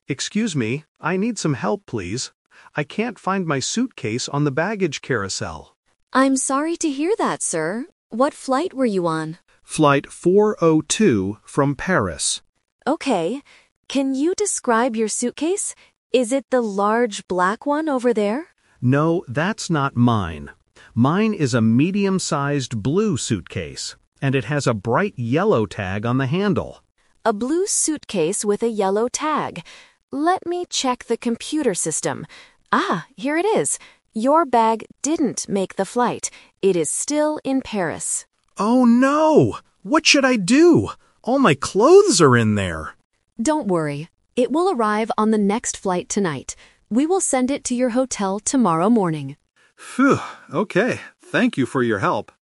Excuse me, I need some help, please. I can't find my suitcase on the baggage carousel. I'm sorry to hear that, sir. What flight were you on? Flight 402 from Paris. Okay. Can you describe your suitcase? Is it the large black one over there? No, that's not mine. Mine is a medium-sized blue suitcase, and it has a bright yellow tag on the handle. A blue suitcase with a yellow tag. Let me check the computer system. Ah, here it is. Your bag didn't make the flight. It is still in Paris. Oh no! What should I do? All my clothes are in there. Don't worry. It will arrive on the next flight tonight. We will send it to your hotel tomorrow morning. Phew, okay. Thank you for your help.